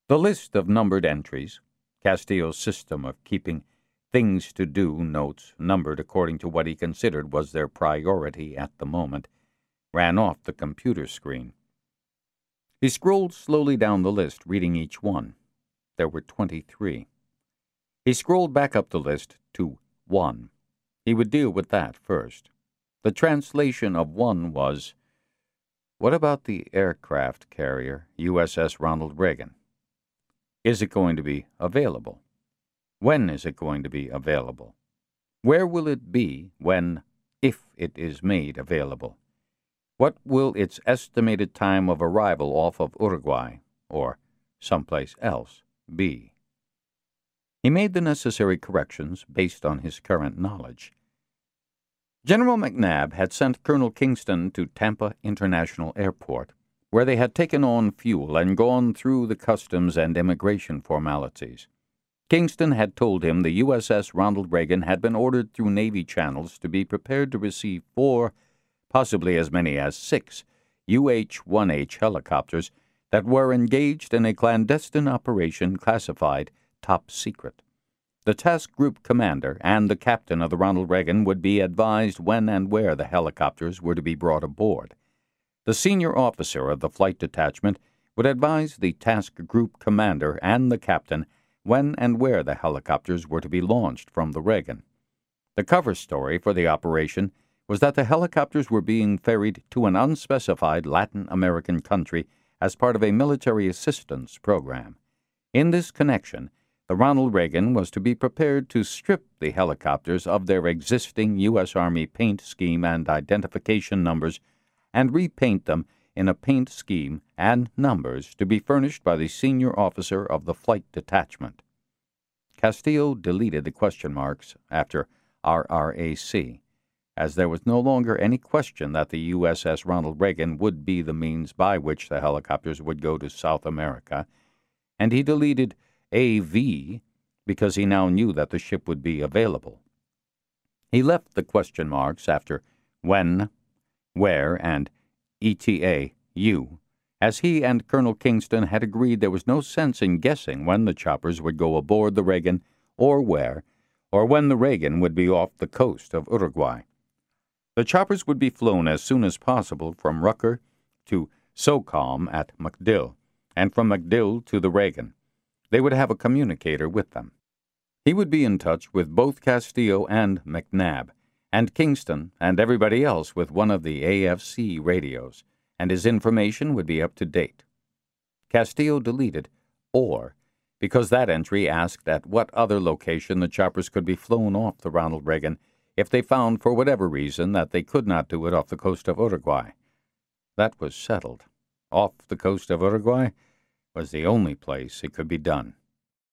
The list of numbered entries, Castillo's system of keeping things to do notes numbered according to what he considered was their priority at the moment, ran off the computer screen. He scrolled slowly down the list, reading each one. There were 23. He scrolled back up the list to 1. He would deal with that first. The translation of 1 was, "What about the aircraft carrier, USS Ronald Reagan? Is it going to be available? When is it going to be available? Where will it be when, if it is made available? What will its estimated time of arrival off of Uruguay, or someplace else, be?" He made the necessary corrections based on his current knowledge. General McNabb had sent Colonel Kingston to Tampa International Airport, where they had taken on fuel and gone through the customs and immigration formalities. Kingston had told him the USS Ronald Reagan had been ordered through Navy channels to be prepared to receive 4, possibly as many as 6, UH-1H helicopters that were engaged in a clandestine operation classified top secret. The task group commander and the captain of the Ronald Reagan would be advised when and where the helicopters were to be brought aboard. The senior officer of the flight detachment would advise the task group commander and the captain when and where the helicopters were to be launched from the Reagan. The cover story for the operation was that the helicopters were being ferried to an unspecified Latin American country as part of a military assistance program. In this connection, the Ronald Reagan was to be prepared to strip the helicopters of their existing U.S. Army paint scheme and identification numbers and repaint them in a paint scheme and numbers to be furnished by the senior officer of the flight detachment. Castillo deleted the question marks after RRAC, as there was no longer any question that the USS Ronald Reagan would be the means by which the helicopters would go to South America, and he deleted AV because he now knew that the ship would be available. He left the question marks after when, where, and ETA-U, as he and Colonel Kingston had agreed there was no sense in guessing when the choppers would go aboard the Reagan or where, or when the Reagan would be off the coast of Uruguay. The choppers would be flown as soon as possible from Rucker to SOCOM at MacDill, and from MacDill to the Reagan. They would have a communicator with them. He would be in touch with both Castillo and McNabb, and Kingston and everybody else with one of the AFC radios, and his information would be up to date. Castillo deleted "or" because that entry asked at what other location the choppers could be flown off the Ronald Reagan if they found for whatever reason that they could not do it off the coast of Uruguay. That was settled. Off the coast of Uruguay was the only place it could be done.